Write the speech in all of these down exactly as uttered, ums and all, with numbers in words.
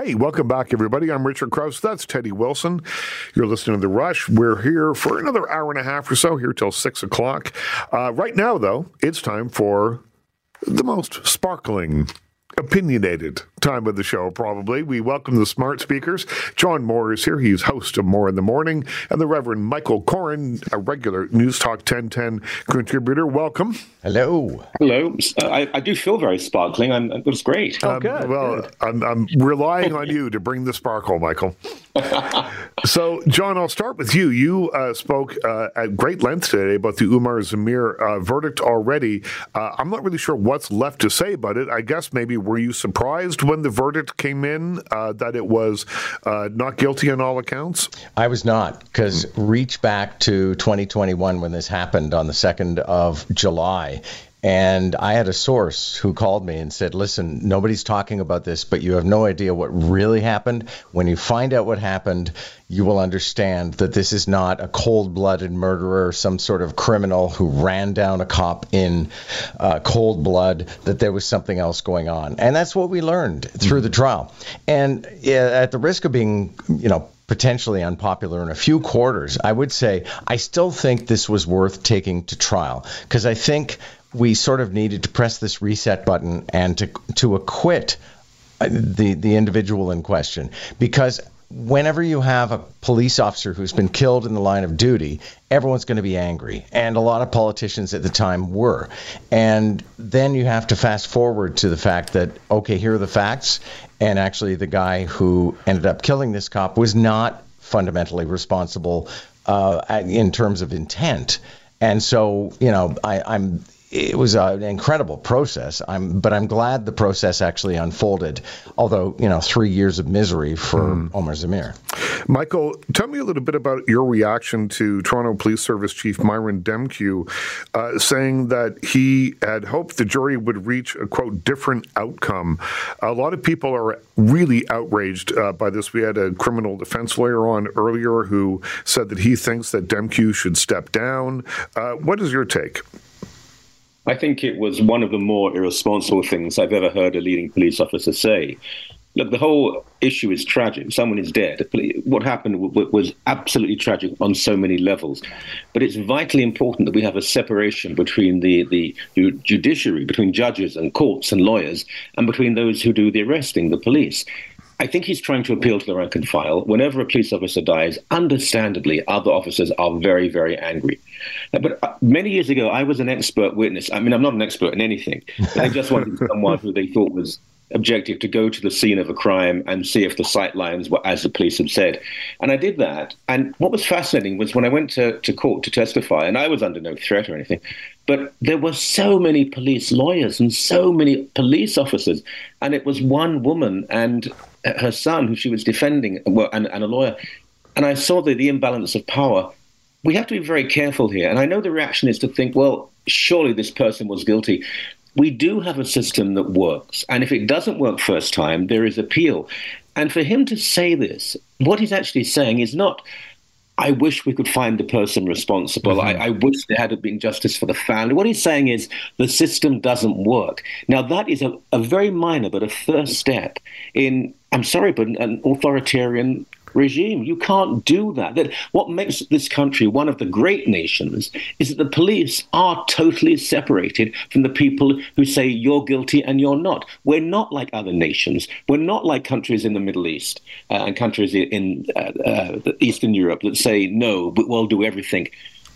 Hey, welcome back, everybody. I'm Richard Krause. That's Teddy Wilson. You're listening to The Rush. We're here for another hour and a half or so, here till six o'clock. Uh, right now, though, it's time for the most sparkling, opinionated time of the show, probably. We welcome the smart speakers. John Moore is here. He's host of Moore in the Morning. And the Reverend Michael Coren, a regular News Talk ten ten contributor. Welcome. Hello. Hello. I, I do feel very sparkling. I'm, it was great. Oh, good. Um, well, good. I'm, I'm relying on you to bring the sparkle, Michael. So, John, I'll start with you. You uh, spoke uh, at great length today about the Umar Zamir uh, verdict already. Uh, I'm not really sure what's left to say about it. I guess maybe were you surprised when the verdict came in uh, that it was uh, not guilty on all accounts? I was not, because mm. reach back to twenty twenty-one when this happened on the second of July. And I had a source who called me and said, listen, nobody's talking about this, but you have no idea what really happened. When you find out what happened, you will understand that this is not a cold-blooded murderer, some sort of criminal who ran down a cop in uh, cold blood, that there was something else going on. And that's what we learned through the trial. And uh, at the risk of being, you know, potentially unpopular in a few quarters, I would say I still think this was worth taking to trial, because I think we sort of needed to press this reset button and to to acquit the the individual in question, because whenever you have a police officer who's been killed in the line of duty, everyone's going to be angry. And a lot of politicians at the time were. And then you have to fast forward to the fact that, okay, here are the facts. And actually the guy who ended up killing this cop was not fundamentally responsible uh, in terms of intent. And so, you know, I, I'm it was an incredible process. I'm, but I'm glad the process actually unfolded, although, you know, three years of misery for mm. Omar Zamir. Michael, tell me a little bit about your reaction to Toronto Police Service Chief Myron Demkiw uh, saying that he had hoped the jury would reach a, quote, different outcome. A lot of people are really outraged uh, by this. We had a criminal defense lawyer on earlier who said that he thinks that Demkiw should step down. Uh, what is your take? I think it was one of the more irresponsible things I've ever heard a leading police officer say. Look, the whole issue is tragic. Someone is dead. What happened w- w- was absolutely tragic on so many levels. But it's vitally important that we have a separation between the, the judiciary, between judges and courts and lawyers, and between those who do the arresting, the police. I think he's trying to appeal to the rank and file. Whenever a police officer dies, understandably, other officers are very, very angry. But many years ago, I was an expert witness. I mean, I'm not an expert in anything. But I just wanted someone who they thought was objective to go to the scene of a crime and see if the sight lines were as the police had said. And I did that. And what was fascinating was when I went to, to court to testify, and I was under no threat or anything, but there were so many police lawyers and so many police officers. And it was one woman and her son who she was defending, well, and, and a lawyer. And I saw the, the imbalance of power. We have to be very careful here. And I know the reaction is to think, well, surely this person was guilty. We do have a system that works. And if it doesn't work first time, there is appeal. And for him to say this, what he's actually saying is not, I wish we could find the person responsible. Mm-hmm. I, I wish there had been justice for the family. What he's saying is the system doesn't work. Now, that is a, a very minor but a first step in, I'm sorry, but an authoritarian regime. You can't do that. That what makes this country one of the great nations is that the police are totally separated from the people who say you're guilty and you're not. We're not like other nations. We're not like countries in the Middle East uh, and countries in uh, uh, Eastern Europe that say, no, we'll do everything.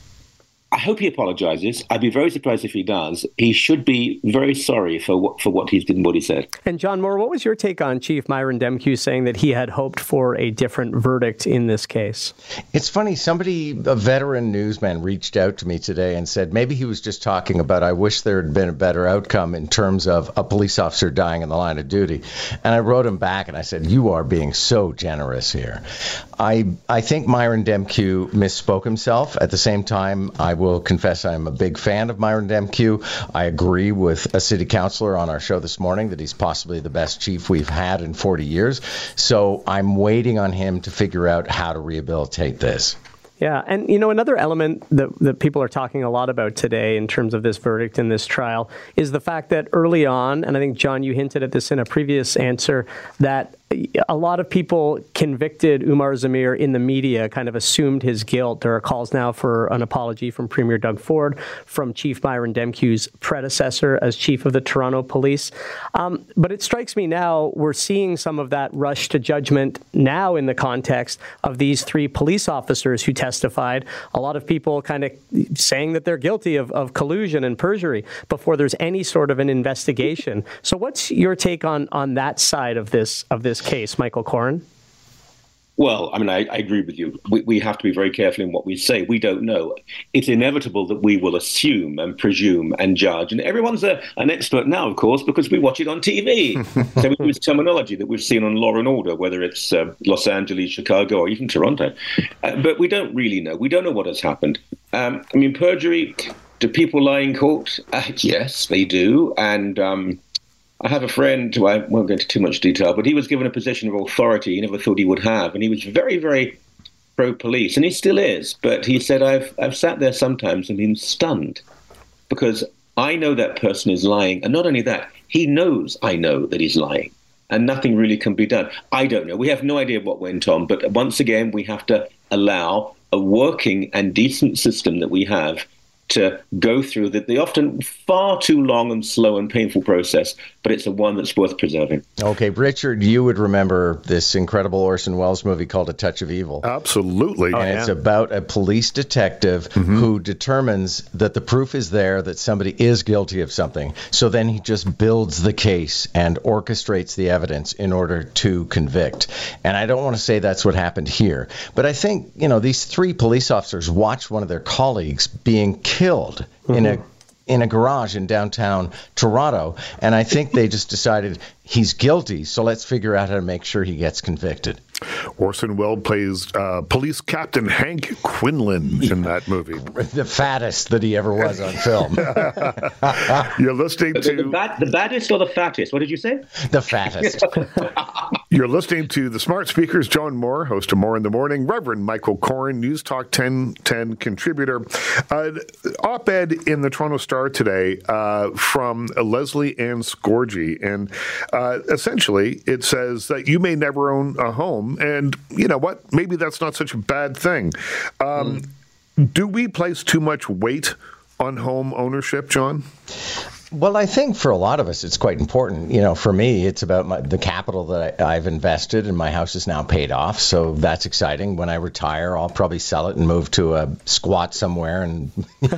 I hope he apologizes. I'd be very surprised if he does. He should be very sorry for what, for what he's did and what he said. And John Moore, what was your take on Chief Myron Demkiw saying that he had hoped for a different verdict in this case? It's funny. Somebody, a veteran newsman, reached out to me today and said maybe he was just talking about, I wish there had been a better outcome in terms of a police officer dying in the line of duty. And I wrote him back and I said, you are being so generous here. I I think Myron Demkiw misspoke himself. At the same time, I will confess I'm a big fan of Myron Demkiw. I agree with a city councillor on our show this morning that he's possibly the best chief we've had in forty years. So I'm waiting on him to figure out how to rehabilitate this. Yeah. And, you know, another element that, that people are talking a lot about today in terms of this verdict in this trial is the fact that early on, and I think, John, you hinted at this in a previous answer, that a lot of people convicted Umar Zamir in the media, kind of assumed his guilt. There are calls now for an apology from Premier Doug Ford, from Chief Myron Demkiew's predecessor as chief of the Toronto Police. Um, but it strikes me now we're seeing some of that rush to judgment now in the context of these three police officers who testified. A lot of people kind of saying that they're guilty of, of collusion and perjury before there's any sort of an investigation. So what's your take on, on that side of this of this case, Michael Coren? Well, I mean, I, I agree with you. We, we have to be very careful in what we say. We don't know. It's inevitable that we will assume and presume and judge. And everyone's a, an expert now, of course, because we watch it on T V. So we use terminology that we've seen on Law and Order, whether it's uh, Los Angeles, Chicago, or even Toronto. Uh, but we don't really know. We don't know what has happened. Um, I mean, perjury, do people lie in court? Uh, yes, they do. And um, I have a friend who I won't go into too much detail, but he was given a position of authority he never thought he would have. And he was very, very pro-police, and he still is. But he said, I've, I've sat there sometimes and been stunned because I know that person is lying. And not only that, he knows I know that he's lying. And nothing really can be done. I don't know. We have no idea what went on. But once again, we have to allow a working and decent system that we have to go through the, the often far too long and slow and painful process, but it's a one that's worth preserving. Okay, Richard, you would remember this incredible Orson Welles movie called A Touch of Evil. Absolutely. And oh, yeah. It's about a police detective mm-hmm. who determines that the proof is there that somebody is guilty of something. So then he just builds the case and orchestrates the evidence in order to convict. And I don't want to say that's what happened here, but I think, you know, these three police officers watched one of their colleagues being killed killed mm-hmm. in a in a garage in downtown Toronto, and I think they just decided he's guilty, so let's figure out how to make sure he gets convicted. Orson Welles plays uh, Police Captain Hank Quinlan in that movie. The fattest that he ever was on film. You're listening to... The, the, bad, the baddest or the fattest? What did you say? The fattest. You're listening to The Smart Speakers. John Moore, host of Moore in the Morning. Reverend Michael Coren, News Talk ten ten contributor. Uh, op-ed in the Toronto Star today uh, from Leslie Ann Scorgie. And uh, essentially, it says that you may never own a home. And you know what? Maybe that's not such a bad thing. Um, mm. Do we place too much weight on home ownership, John? Well, I think for a lot of us, it's quite important. You know, for me, it's about my, the capital that I, I've invested, and my house is now paid off. So that's exciting. When I retire, I'll probably sell it and move to a squat somewhere and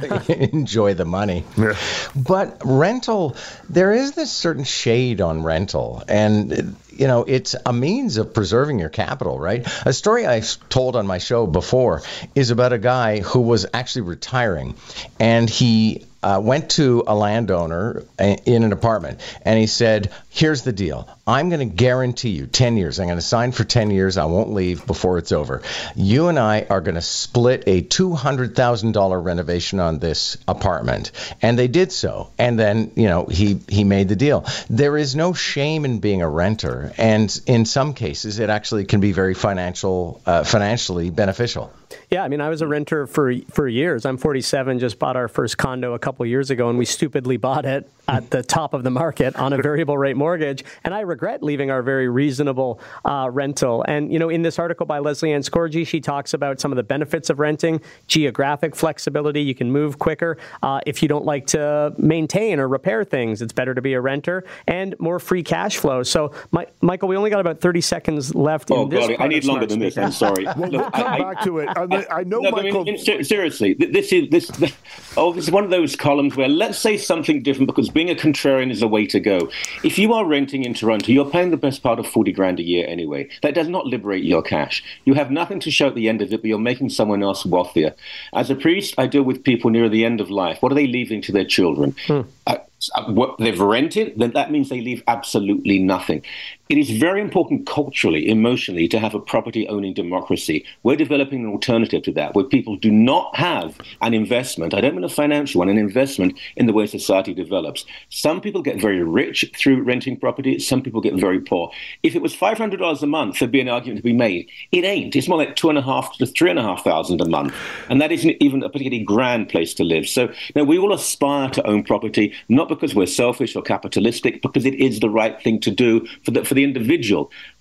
enjoy the money. Yeah. But rental, there is this certain shade on rental. And you know, it's a means of preserving your capital, right? A story I've told on my show before is about a guy who was actually retiring, and he uh, went to a landowner in an apartment, and he said, here's the deal. I'm going to guarantee you ten years. I'm going to sign for ten years. I won't leave before it's over. You and I are going to split a two hundred thousand dollars renovation on this apartment. And they did so. And then, you know, he, he made the deal. There is no shame in being a renter. And in some cases, it actually can be very financial, uh, financially beneficial. Yeah, I mean, I was a renter for for years. I'm forty-seven, just bought our first condo a couple years ago, and we stupidly bought it at the top of the market on a variable rate mortgage. And I regret leaving our very reasonable uh, rental. And, you know, in this article by Leslie Ann Scorgie, she talks about some of the benefits of renting, geographic flexibility. You can move quicker. Uh, if you don't like to maintain or repair things, it's better to be a renter, and more free cash flow. So, my, Michael, we only got about thirty seconds left oh, in this. God, I need longer than this. I'm sorry. Well, we'll come I, back to it. I, I know, no, Michael. I mean, seriously, this is this. Oh, this is one of those columns where let's say something different, because being a contrarian is the way to go. If you are renting in Toronto, you're paying the best part of forty grand a year anyway. That does not liberate your cash. You have nothing to show at the end of it, but you're making someone else wealthier. As a priest, I deal with people near the end of life. What are they leaving to their children? Hmm. Uh, what they've rented, then that means they leave absolutely nothing. It is very important culturally, emotionally, to have a property-owning democracy. We're developing an alternative to that, where people do not have an investment. I don't mean a financial one, an investment in the way society develops. Some people get very rich through renting property. Some people get very poor. If it was five hundred dollars a month, there'd be an argument to be made. It ain't. It's more like two and a half to three and a half thousand a month. And that isn't even a particularly grand place to live. So now we all aspire to own property, not because we're selfish or capitalistic, because it is the right thing to do for the, for the individual.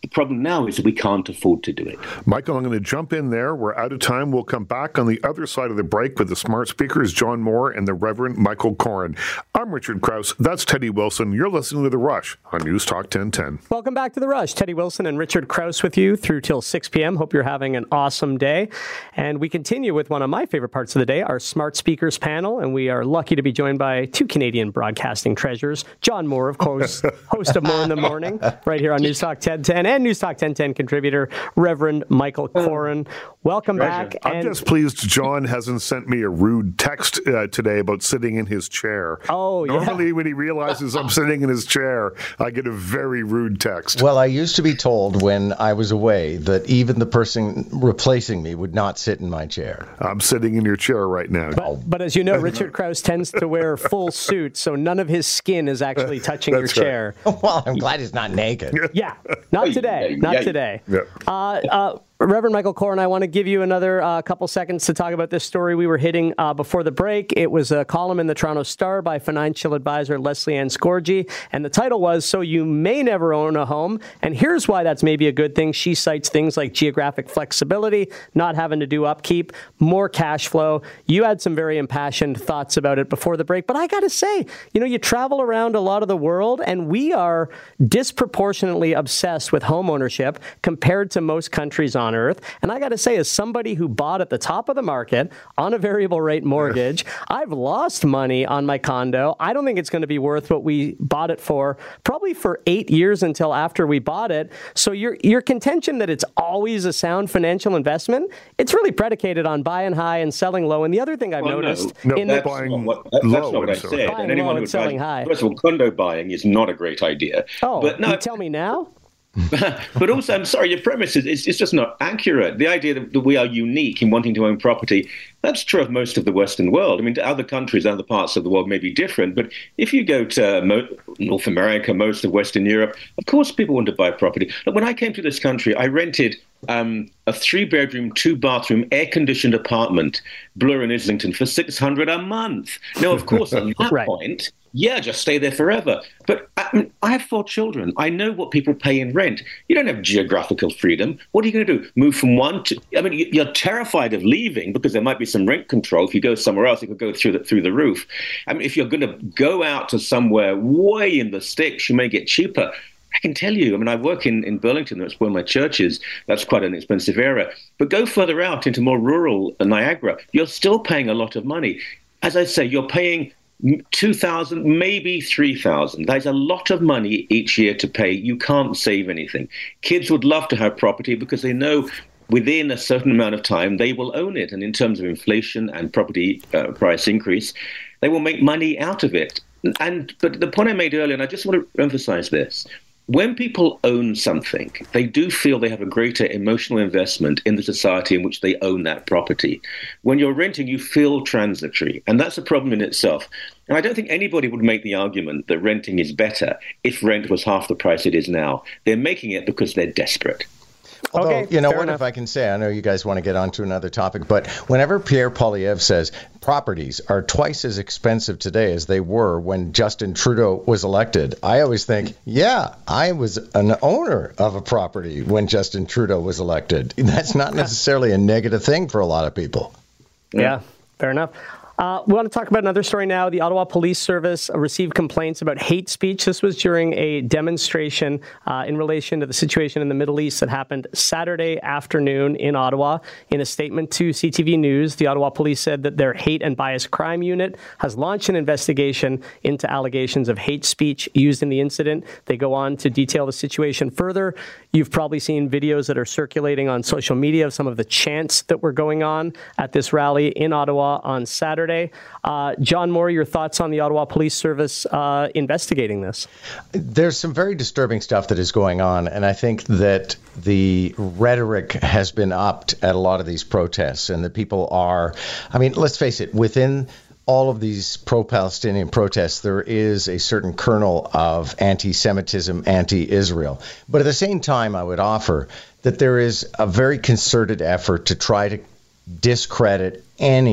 The problem now is that we can't afford to do it. Michael, I'm going to jump in there. We're out of time. We'll come back on the other side of the break with the smart speakers, John Moore and the Reverend Michael Koren. I'm Richard Krause. That's Teddy Wilson. You're listening to The Rush on News Talk ten ten. Welcome back to The Rush. Teddy Wilson and Richard Krause with you through till six p.m. Hope you're having an awesome day. And we continue with one of my favorite parts of the day, our smart speakers panel. And we are lucky to be joined by two Canadian broadcasting treasures. John Moore, of course, host of More in the Morning, right here on News Talk ten ten, and News Talk ten ten contributor, Reverend Michael Koren. Welcome back. I'm and just pleased John hasn't sent me a rude text uh, today about sitting in his chair. Oh, yeah. Normally, when he realizes I'm sitting in his chair, I get a very rude text. Well, I used to be told when I was away that even the person replacing me would not sit in my chair. I'm sitting in your chair right now. But, but as you know, Richard Krause tends to wear full suit, so none of his skin is actually touching your That's right. chair. Well, I'm glad he's not naked. Yeah, not today. Not today. Yeah. Uh, uh, Reverend Michael Koren, I want to give you another uh, couple seconds to talk about this story we were hitting uh, before the break. It was a column in the Toronto Star by financial advisor Leslie Ann Scorgie, and the title was, "So You May Never Own a Home." And here's why that's maybe a good thing. She cites things like geographic flexibility, not having to do upkeep, more cash flow. You had some very impassioned thoughts about it before the break, but I got to say, you know, you travel around a lot of the world, and we are disproportionately obsessed with home ownership compared to most countries on earth. And I got to say, as somebody who bought at the top of the market on a variable rate mortgage, I've lost money on my condo. I don't think it's going to be worth what we bought it for, probably for eight years until after we bought it. So your your contention that it's always a sound financial investment, it's really predicated on buying high and selling low. And the other thing I've Well, noticed No, in no, the, That's buying not what, that, low, that's not what I'm I sorry. said. Buying And anyone low who and selling advises- high. First of all, condo buying is not a great idea. oh, but no, you tell me now? but also, I'm sorry, your premise is it's, it's just not accurate. The idea that, that we are unique in wanting to own property, that's true of most of the Western world. I mean, to other countries, other parts of the world may be different. But if you go to Mo- North America, most of Western Europe, of course people want to buy property. Look, when I came to this country, I rented um, a three-bedroom, two-bathroom, air-conditioned apartment, Bloor in Islington, for six hundred dollars a month. Now, of course, at that Right. point, yeah, just stay there forever. But I, I have four children. I know what people pay in rent. You don't have geographical freedom. What are you going to do? Move from one to? I mean, you're terrified of leaving because there might be some rent control. If you go somewhere else, it could go through the through the roof. I mean, if you're going to go out to somewhere way in the sticks, you may get cheaper. I can tell you, I mean, I work in, in Burlington, that's where my church is. That's quite an expensive area. But go further out into more rural Niagara, you're still paying a lot of money. As I say, you're paying two thousand dollars, maybe three thousand dollars. There's a lot of money each year to pay. You can't save anything. Kids would love to have property because they know within a certain amount of time they will own it. And in terms of inflation and property uh, price increase, they will make money out of it. And but the point I made earlier, and I just want to emphasize this, when people own something, they do feel they have a greater emotional investment in the society in which they own that property. When you're renting, you feel transitory, and that's a problem in itself. And I don't think anybody would make the argument that renting is better if rent was half the price it is now. They're making it because they're desperate. Although, Okay, you know fair what, enough. if I can say, I know you guys want to get on to another topic, but whenever Pierre Poilievre says properties are twice as expensive today as they were when Justin Trudeau was elected, I always think, yeah, I was an owner of a property when Justin Trudeau was elected. That's not necessarily a negative thing for a lot of people. Yeah, fair enough. Uh, we want to talk about another story now. The Ottawa Police Service received complaints about hate speech. This was during a demonstration uh, in relation to the situation in the Middle East that happened Saturday afternoon in Ottawa. In a statement to C T V News, the Ottawa Police said that their hate and bias crime unit has launched an investigation into allegations of hate speech used in the incident. They go on to detail the situation further. You've probably seen videos that are circulating on social media of some of the chants that were going on at this rally in Ottawa on Saturday. Uh, John Moore, your thoughts on the Ottawa Police Service uh, investigating this? There's some very disturbing stuff that is going on, and I think that the rhetoric has been upped at a lot of these protests, and that people are, I mean, let's face it, within all of these pro-Palestinian protests, there is a certain kernel of anti-Semitism, anti-Israel. But at the same time, I would offer that there is a very concerted effort to try to discredit any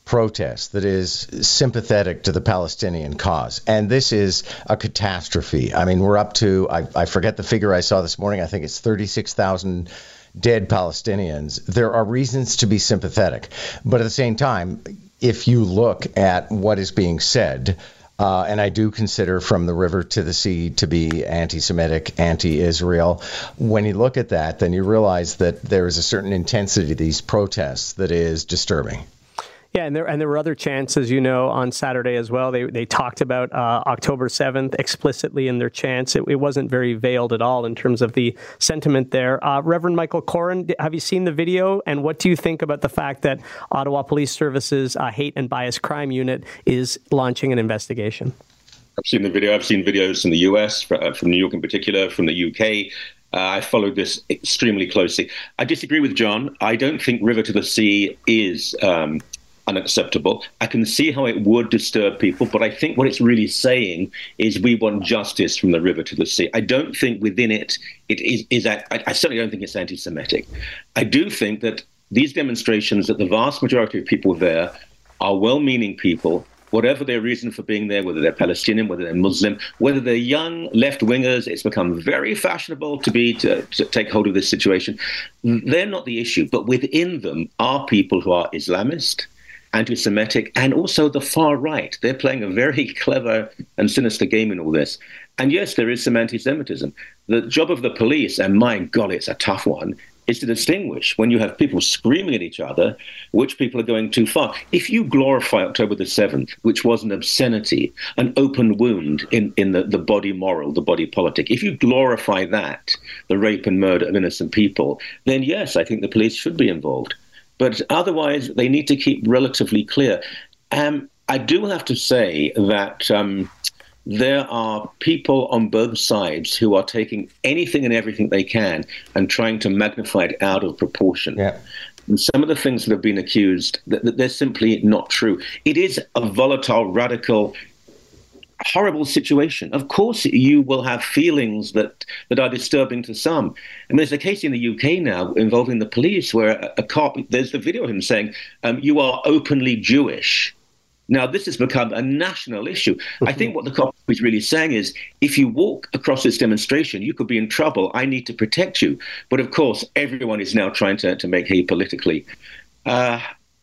protest that is sympathetic to the Palestinian cause. And this is a catastrophe. I mean, we're up to, I, I forget the figure I saw this morning, I think it's thirty-six thousand dead Palestinians. There are reasons to be sympathetic. But at the same time, if you look at what is being said, uh, and I do consider From the River to the Sea to be anti-Semitic, anti-Israel, when you look at that, then you realize that there is a certain intensity to these protests that is disturbing. Yeah, and there and there were other chants, as you know, on Saturday as well. They they talked about uh, October seventh explicitly in their chants. It, it wasn't very veiled at all in terms of the sentiment there. Uh, Reverend Michael Coren, have you seen the video? And what do you think about the fact that Ottawa Police Services uh, Hate and Bias Crime Unit is launching an investigation? I've seen the video. I've seen videos from the U S, from New York in particular, from the U K. Uh, I followed this extremely closely. I disagree with John. I don't think River to the Sea is Um, unacceptable. I can see how it would disturb people, but I think what it's really saying is we want justice from the river to the sea. I don't think within it, it is, is I, I certainly don't think it's anti-Semitic. I do think that these demonstrations, that the vast majority of people there are well-meaning people, whatever their reason for being there, whether they're Palestinian, whether they're Muslim, whether they're young left-wingers. It's become very fashionable to be to, to take hold of this situation. They're not the issue, but within them are people who are Islamist, anti-Semitic, and also the far right. They're playing a very clever and sinister game in all this. And yes, there is some anti-Semitism. The job of the police, and my God, it's a tough one, is to distinguish when you have people screaming at each other, which people are going too far. If you glorify October the seventh, which was an obscenity, an open wound in, in the, the body moral, the body politic, if you glorify that, the rape and murder of innocent people, then yes, I think the police should be involved. But otherwise, they need to keep relatively clear. Um, I do have to say that um, there are people on both sides who are taking anything and everything they can and trying to magnify it out of proportion. Yeah. And some of the things that have been accused, that, that they're simply not true. It is a volatile, radical, horrible situation. Of course, you will have feelings that, that are disturbing to some. And there's a case in the U K now involving the police where a, a cop, there's the video of him saying, um, you are openly Jewish. Now, this has become a national issue. I think what the cop is really saying is, if you walk across this demonstration, you could be in trouble. I need to protect you. But of course, everyone is now trying to, to make hay politically. Uh,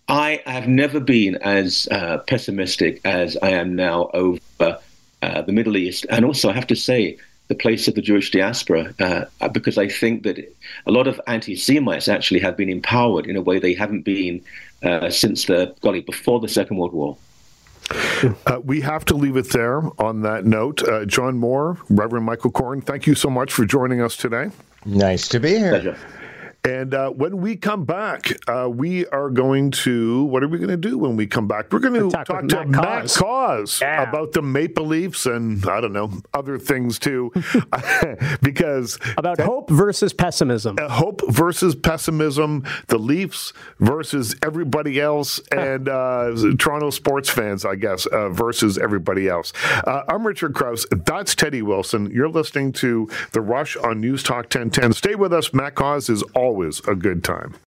I have never been as uh, pessimistic as I am now over uh, the Middle East. And also, I have to say, the place of the Jewish diaspora, uh, because I think that a lot of anti-Semites actually have been empowered in a way they haven't been uh, since the, golly, before the Second World War. Uh, we have to leave it there on that note. Uh, John Moore, Reverend Michael Coren, thank you so much for joining us today. Nice to be here. Pleasure. And uh, when we come back, uh, we are going to, what are we going to do when we come back? We're going to talk, talk to Matt, Matt Cause yeah. about the Maple Leafs and, I don't know, other things too. because About that, hope versus pessimism. Uh, hope versus pessimism, the Leafs versus everybody else, and uh, Toronto sports fans, I guess, uh, versus everybody else. Uh, I'm Richard Krause. That's Teddy Wilson. You're listening to The Rush on News Talk ten ten. Stay with us. Matt Cause is all always a good time.